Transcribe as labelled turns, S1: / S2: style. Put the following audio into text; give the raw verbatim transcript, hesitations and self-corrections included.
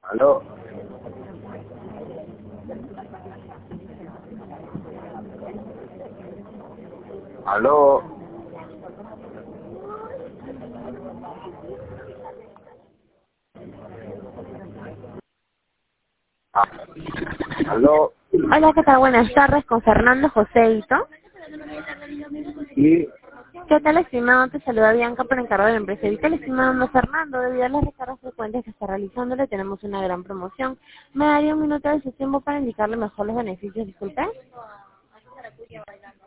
S1: Aló, aló, ah, aló,
S2: Hola, ¿qué tal? Buenas tardes, con Fernando Joséito.
S1: sí,
S2: ¿Qué tal, estimado? Te saluda Bianca por encargo de la empresa. ¿Qué tal, estimado Fernando? Debido a las recargas frecuentes que está realizándole, tenemos una gran promoción. ¿Me daría un minuto de su tiempo para indicarle mejor los beneficios? Disculpe.